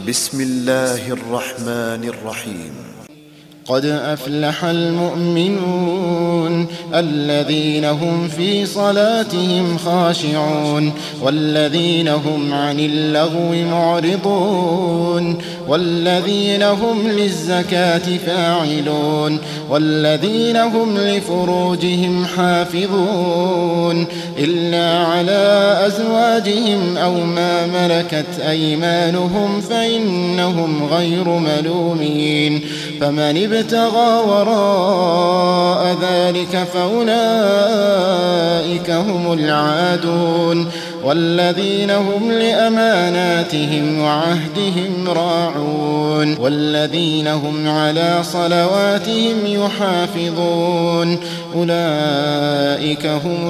بسم الله الرحمن الرحيم. قد أفلح المؤمنون الذين هم في صلاتهم خاشعون والذين هم عن اللغو معرضون والذين هم للزكاة فاعلون والذين هم لفروجهم حافظون إلا على أزواجهم أو ما ملكت أيمانهم فإنهم غير ملومين. فمن ابتغى وراء ذلك فأولئك هم العادون والذين هم لأماناتهم وعهدهم راعون والذين هم على صلواتهم يحافظون أولئك هم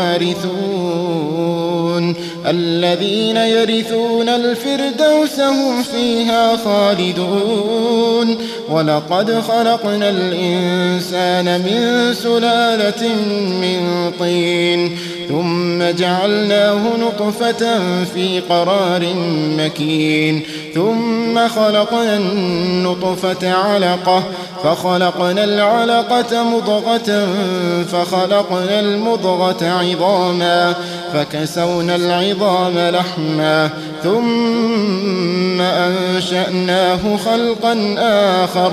الوارثون الذين يرثون الفردوس هم فيها خالدون. ولقد خلقنا الإنسان من سلالة من طين ثم جعلناه نطفة في قرار مكين ثم خلقنا النطفة علقة فخلقنا العلقة مضغة فخلقنا المضغة عظاما فكسونا العظام لحما ثم أنشأناه خلقا آخر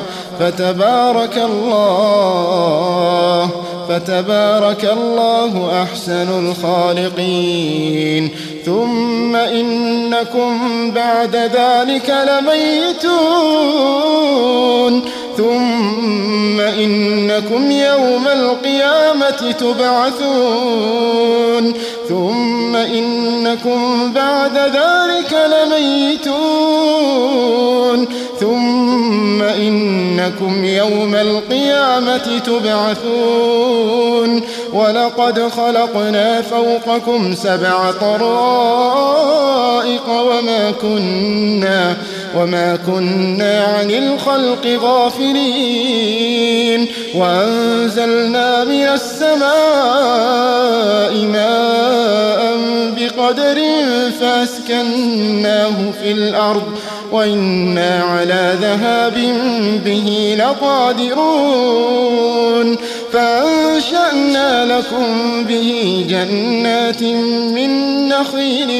فتبارك الله أحسن الخالقين. ثم إنكم بعد ذلك لميتون ثم إنكم يوم القيامة تبعثون ثم إنكم بعد ذلك لميتون ثم إنكم يوم القيامة تبعثون. ولقد خلقنا فوقكم 7 طرائق وما كنا عن الخلق غافلين. وأنزلنا من السماء ماء بقدر فأسكناه في الأرض وإنا على ذهاب به لقادرون. فأنشأنا لكم به جنات من نخيل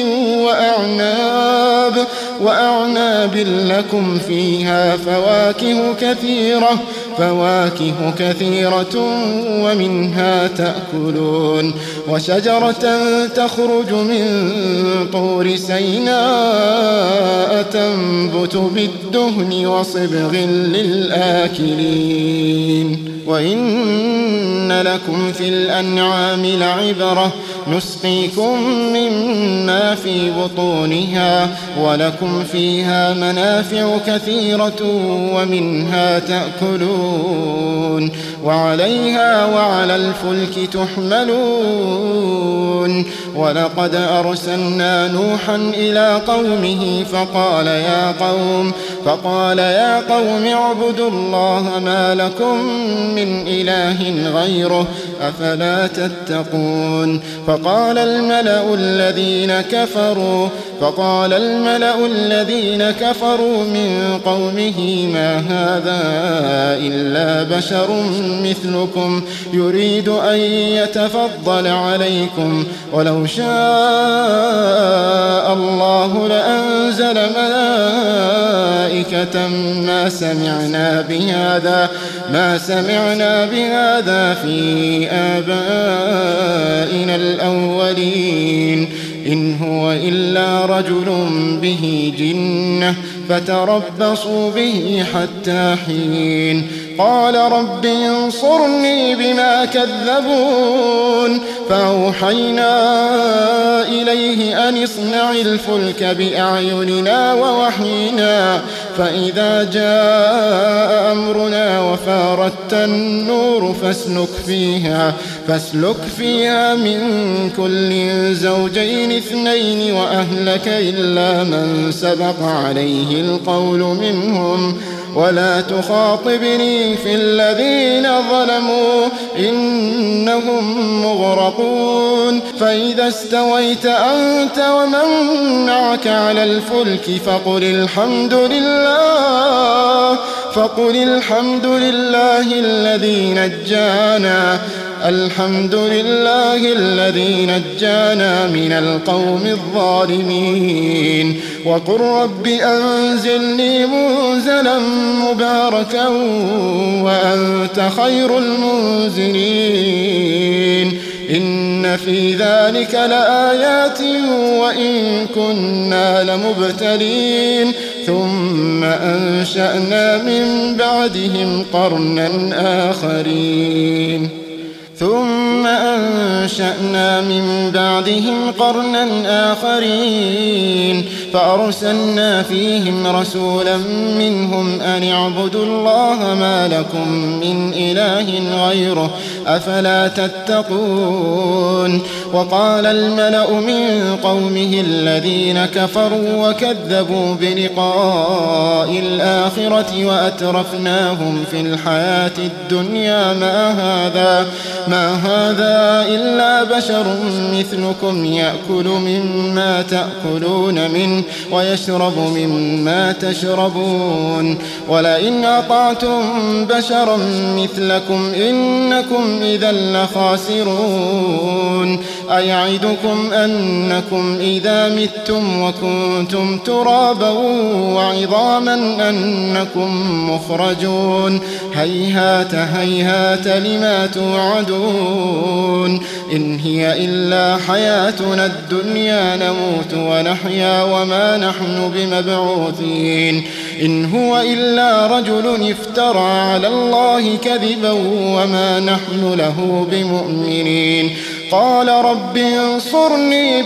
وأعناب لكم فيها فواكه كثيرة ومنها تأكلون. وشجرة تخرج من طور سيناء تنبت بالدهن وصبغ للآكلين. وإن لكم في الأنعام لعبرة نسقيكم مما في بطونها ولكم فيها منافع كثيرة ومنها تأكلون وعليها وعلى الفلك تحملون. ولقد أرسلنا نوحا إلى قومه فقال يا قوم اعبدوا الله ما لكم من إله غيره أفلا تتقون. فقال الملأ الذين كفروا من قومه ما هذا إلا بشر مثلكم يريد أن يتفضل عليكم ولو شاء الله لأنزل ملائكة ما سمعنا بهذا في آبائنا الأولين إن هو إلا رجل به جنة فتربصوا به حتى حين. قال رب انصرني بما كذبون. فأوحينا إليه أن اصنع الفلك بأعيننا ووحينا فإذا جاء أمرنا وفارت النور فاسلك فيها من كل زوجين 2 وأهلك إلا من سبق عليه القول منهم ولا تخاطبني في الذين ظلموا إنهم مغرقون فإذا استويت أنت ومن معك على الفلك فقل الحمد لله الذي نجانا من القوم الظالمين وقل رب أنزلني منزلا مباركا وأنت خير المنزلين إن في ذلك لآيات وإن كنا لمبتلين ثم أنشأنا من بعدهم قرنا آخرين فأرسلنا فيهم رسولا منهم أن اعبدوا الله ما لكم من إله غيره أفلا تتقون وقال الملأ من قومه الذين كفروا وكذبوا بلقاء الآخرة وأترفناهم في الحياة الدنيا ما هذا إلا بشر مثلكم يأكل مما تأكلون منه ويشرب مما تشربون ولئن أطعتم بشرا مثلكم إنكم إذا لخاسرون أيعدكم أنكم إذا متم وكنتم ترابا وعظاما أنكم مخرجون هيهات لما توعدون إن هي إلا حياتنا الدنيا نموت ونحيا وما نحن بمبعوثين إن هو إلا رجل افترى على الله كذبا وما نحن له بمؤمنين قال رب انصرني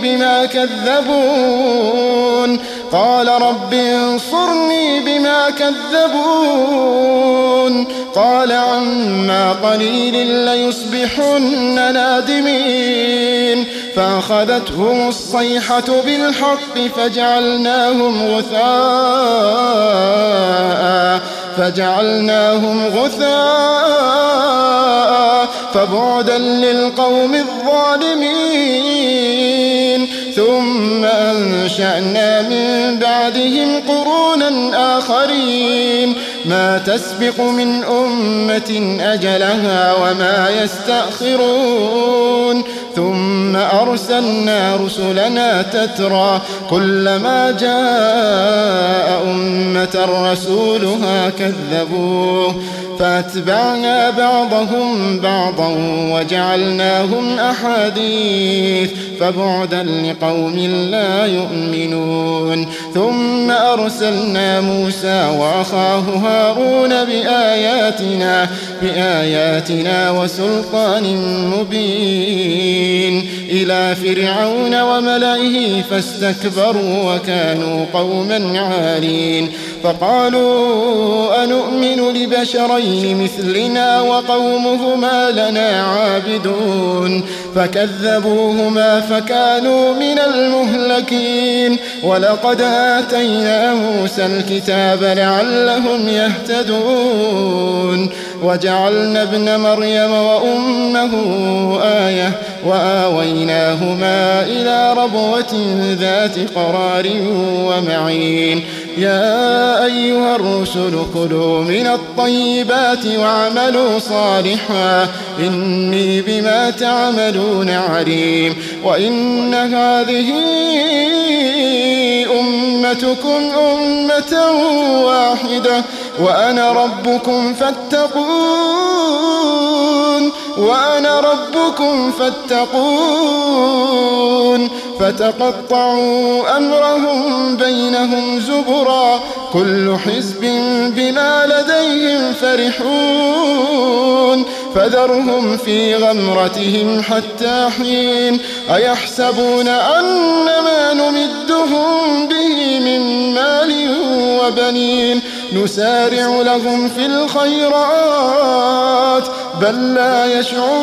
بما كذبون قال عما قليل ليصبحن نادمين فأخذتهم الصيحة بالحق فجعلناهم غثاء فبعدا للقوم الظالمين ثم أنشأنا من بعدهم قرونا آخرين ما تسبق من أمة أجلها وما يستأخرون ثم أرسلنا رسلنا تترى كلما جاء أمة رسولها كذبوه فأتبعنا بعضهم بعضا وجعلناهم أحاديث فبعدا لقوم لا يؤمنون ثم أرسلنا موسى وأخاه هارون بآياتنا وسلطان مبين إلى فرعون وملئه فاستكبروا وكانوا قوما عالين فقالوا أنؤمن لبشرين مثلنا وقومهما لنا عابدون فكذبوهما فكانوا من المهلكين ولقد آتينا موسى الكتاب لعلهم يهتدون وجعلنا ابن مريم وأمه آية وآويناهما إلى ربوة ذات قرار ومعين يا أيها الرسل كلوا من الطيبات واعملوا صالحا إني بما تعملون عليم وإن هذه أمتكم أمة واحدة وأنا ربكم فاتقون فتقطعوا أمرهم بينهم زبرا كل حزب بما لديهم فرحون فذرهم في غمرتهم حتى حين أيحسبون أن ما نمدهم به من مال وبنين نسارع لهم في الخيرات بل لا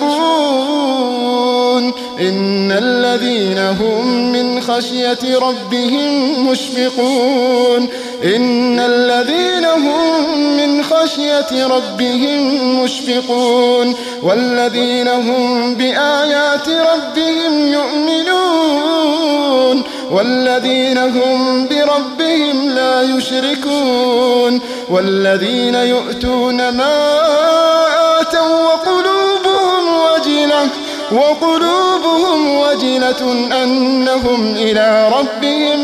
يشعرون إن الذين هم من خشية ربهم مشفقون إن الذين هم من خشية ربهم مشفقون والذين هم بآيات ربهم يؤمنون والذين هم بربهم لا يشركون والذين يؤتون ما آتوا وقلوبهم وجلة أنهم إلى ربهم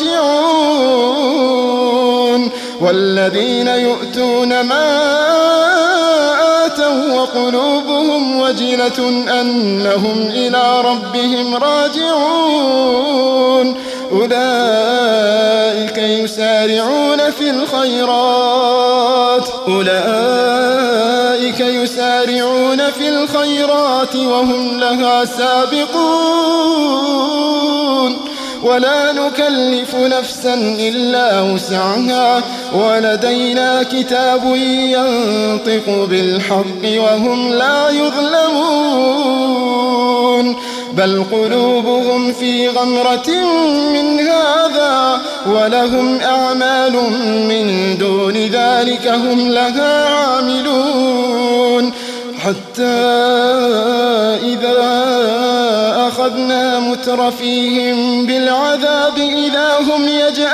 راجعون والذين يؤتون ما آتوا وقلوبهم وجلة أنهم إلى ربهم راجعون أولئك يسارعون في الخيرات وهم لها سابقون ولا نكلف نفسا إلا وسعها ولدينا كتاب ينطق بالحق وهم لا يظلمون بل قلوبهم في غمرة من هذا ولهم أعمال من دون ذلك هم لها عاملون حتى إذا أخذنا مترفيهم بالعذاب إذا هم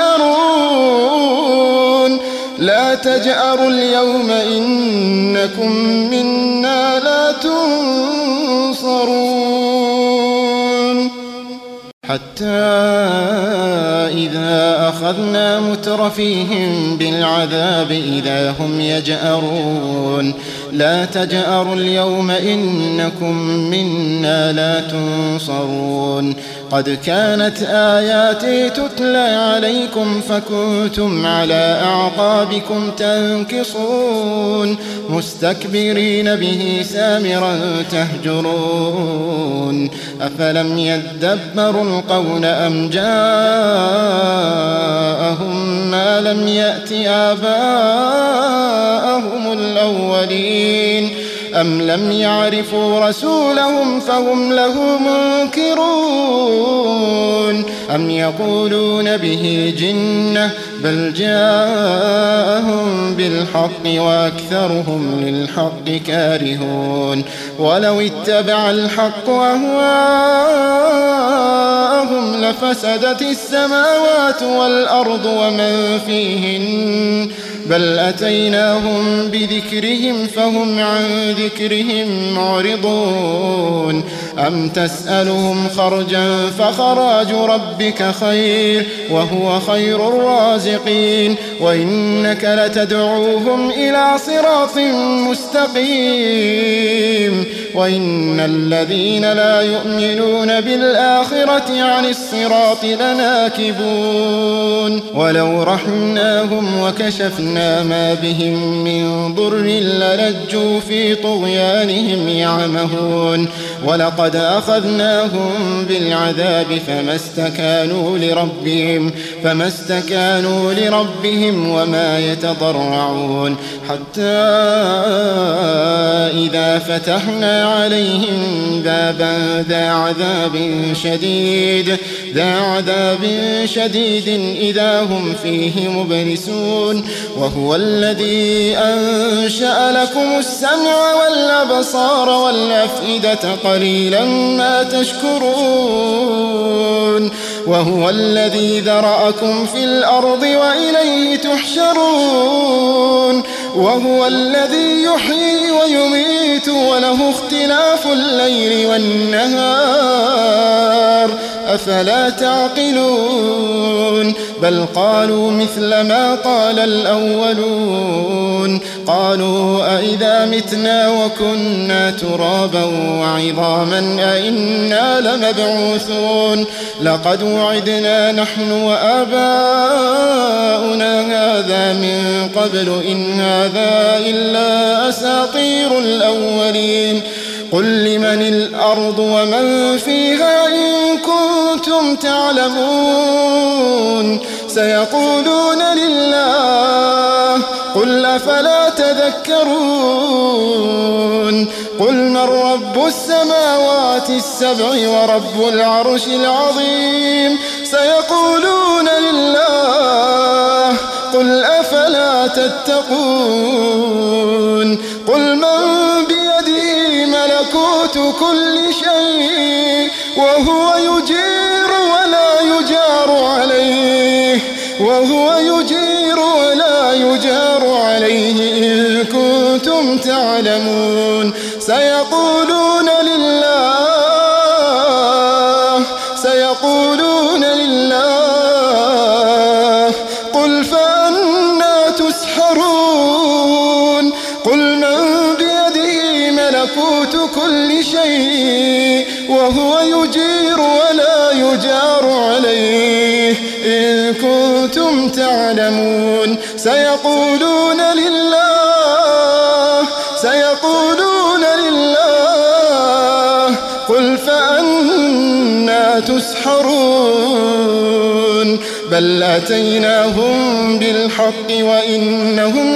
يجأرون لا تجأروا اليوم إنكم منا لا تنصرون حتى إذا أخذنا مترفيهم بالعذاب إذا هم يجأرون لا تجأروا اليوم إنكم منا لا تنصرون قد كانت آياتي تتلى عليكم فكنتم على أعقابكم تنكصون مستكبرين به سامرا تهجرون أفلم يدبروا القول أم جاءهم ما لم يأت آباءهم الأولين أم لم يعرفوا رسولهم فهم له منكرون أم يقولون به جنة بل جاءهم بالحق وأكثرهم للحق كارهون ولو اتبع الحق أهواءهم لفسدت السماوات والأرض ومن فيهن بل أتيناهم بذكرهم فهم عن ذكرهم معرضون أم تسألهم خرجا فخراج ربك خير وهو خير الرازقين وإنك لتدعوهم إلى صراط مستقيم وإن الذين لا يؤمنون بالآخرة عن الصراط لناكبون ولو رحمناهم وكشفنا ما بهم من ضر للجوا في طغيانهم يعمهون ولقد أخذناهم بالعذاب فما استكانوا لربهم وما يتضرعون حتى إذا فتحنا عليهم بابا ذا عذاب شديد إذا هم فيه مبلسون وهو الذي أنشأ لكم السمع والأبصار والأفئدة قليلا ما تشكرون وهو الذي ذرأكم في الأرض وإليه تحشرون وهو الذي يحيي ويميت وله اختلاف الليل والنهار أفلا تعقلون بل قالوا مثل ما قال الأولون قالوا أئذا متنا وكنا ترابا وعظاما أئنا لمبعوثون لقد وعدنا نحن وآباؤنا هذا من قبل إن هذا إلا أساطير الأولين قل لمن الأرض ومن فيها إن كنتم تعلمون سيقولون لله قل أفلا تذكرون قل من رب السماوات السبع ورب العرش العظيم سيقولون لله قل أفلا تتقون قل من بيده ملكوت كل شيء وهو يجير ولا يجار عليه إن كنتم تعلمون سيقولون لله قل فأنا تسحرون قل من بيده ملكوت كل شيء وهو يجير ولا يجار عليه إن كنتم تعلمون سيقولون لله قل فأنا تسحرون بل أتيناهم بالحق وإنهم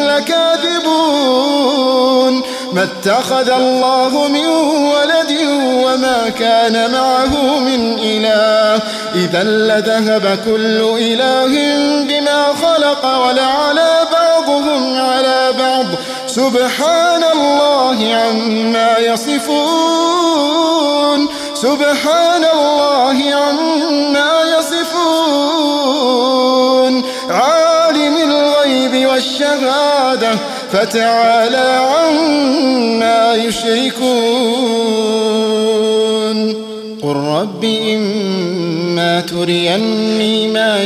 لكاذبون ما اتخذ الله من ولد وما كان معه من إله إذا لذهب كل إله بما خلق ولعلى بعضهم على بعض سبحان الله عما يصفون عالم الغيب والشهادة فتعالى عما يشركون قل رب إما تريني ما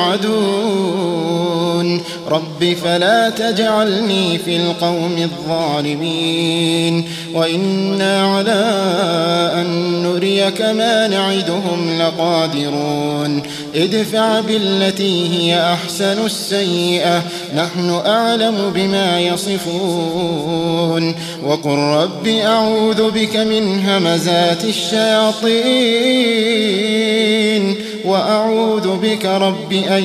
يوعدون رب فلا تجعلني في القوم الظالمين وإنا على أن نريك ما نعدهم لقادرون ادفع بالتي هي أحسن السيئة نحن أعلم بما يصفون وقل رب أعوذ بك من همزات الشياطين وأعوذ بك رب أن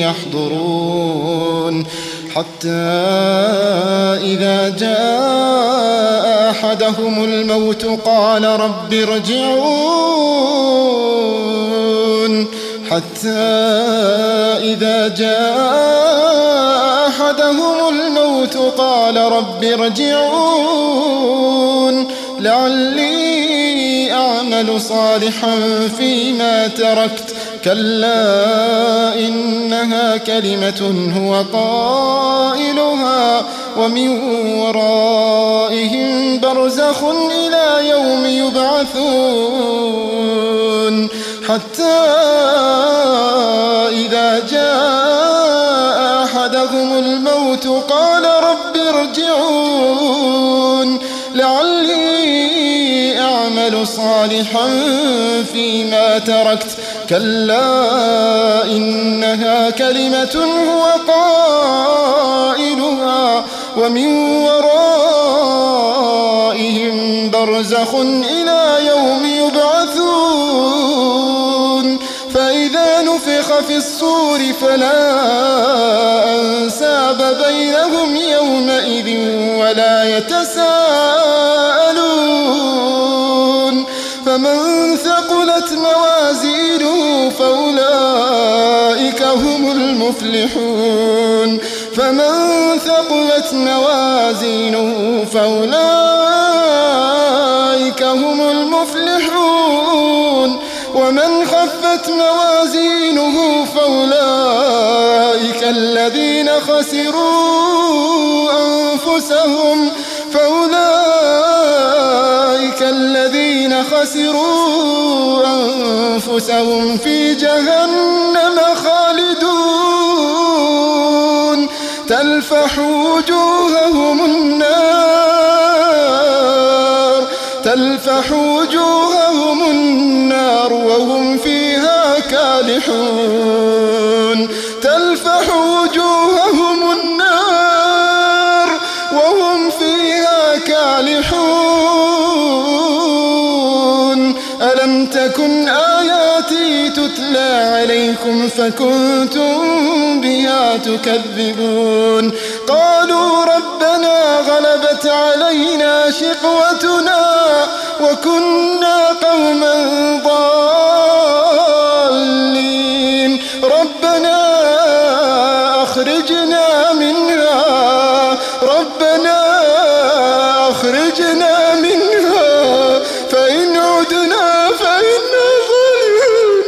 يحضرون حتى إذا جاء أحدهم الموت قال رب ارجعون لعلي أعمل صالحا فيما تركت كلا إنها كلمة هو قائلها ومن ورائهم برزخ إلى يوم يبعثون حتى إذا جاء أحدهم الموت قال رب ارجعون لعلي أعمل صالحا فيما تركت كلا إنها كلمة هو قائلها ومن ورائهم برزخ إلى يوم يبعثون فإذا نفخ في الصور فلا أنساب بينهم يومئذ ولا يتساءلون فمن ثقلت موازينه فأولئك هم المفلحون ومن خفت موازينه فأولئك الذين خسروا أنفسهم في جهنم خالدون تلفح وجوههم النار وهم فيها كالحون ألم تكن آياتي تتلى عليكم فكنتم بها تكذبون قالوا ربنا غلبت علينا شقوتنا وكنا قوما ضالين ربنا أخرجنا منها فإن عدنا فإنا ظالمون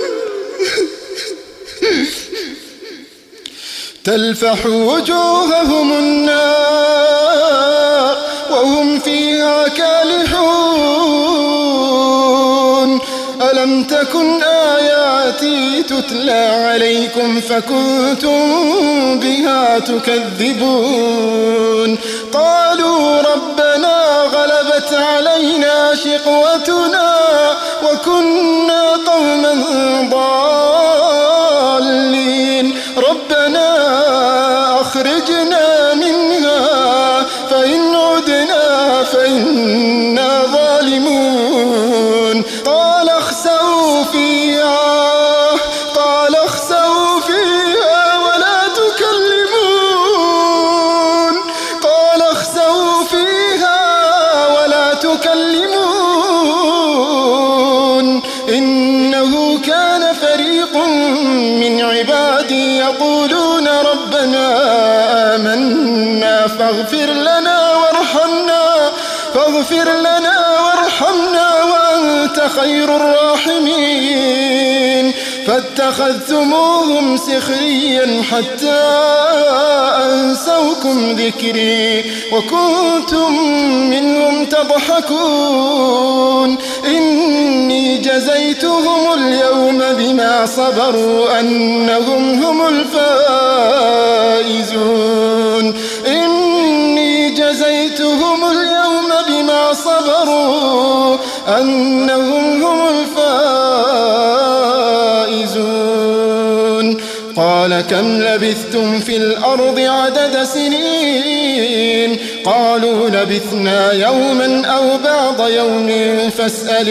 تلفح وجوههم النار وهم فيها كالحون ألم تكن آياتي تتلى عليكم فكنتم بها تكذبون قالوا ربنا غلبت علينا شقوتنا وكنا قوما ضالين ربنا أخرجنا منها فإن عدنا فإنا ظالمون قال اخسئوا فيها ولا تكلمون إنه كان فريق من عبادي يقولون ربنا آمنا فاغفر لنا وارحمنا وأنت خير الراحمين فاتخذتموهم سخريا حتى أنسوكم ذكري وكنتم منهم تضحكون إني جزيتهم اليوم بما صبروا أنهم هم الفائزون إني جزيتهم اليوم بما صبروا أنهم هم الفائزون قال كم لبثتم في الأرض عدد سنين قالوا لبثنا يوما أو بعض يوم فاسأل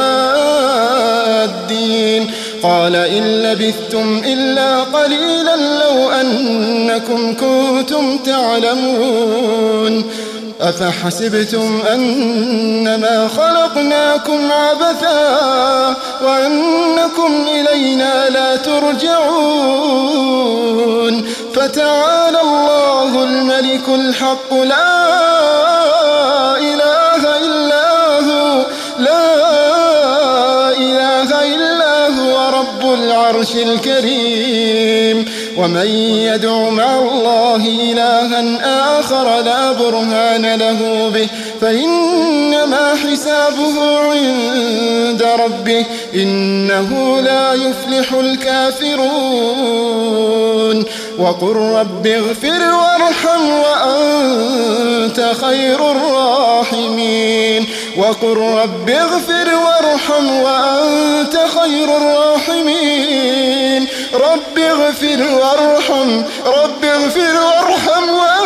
العادين قال إن لبثتم إلا قليلا لو أنكم كنتم تعلمون أفحسبتم أنما خلقناكم عبثا وأنكم إلينا لا ترجعون فتعالى الله الملك الحق لا إله إلا هو رب العرش الكريم ومن يدع مع الله إلها آخر لا برهان له به فإنما حسابه عند ربه إنه لا يفلح الكافرون وقل رب اغفر وارحم وأنت خير الراحمين وقل رب اغفر وارحم وأنت خير الراحمين رب اغفر وارحم وأنت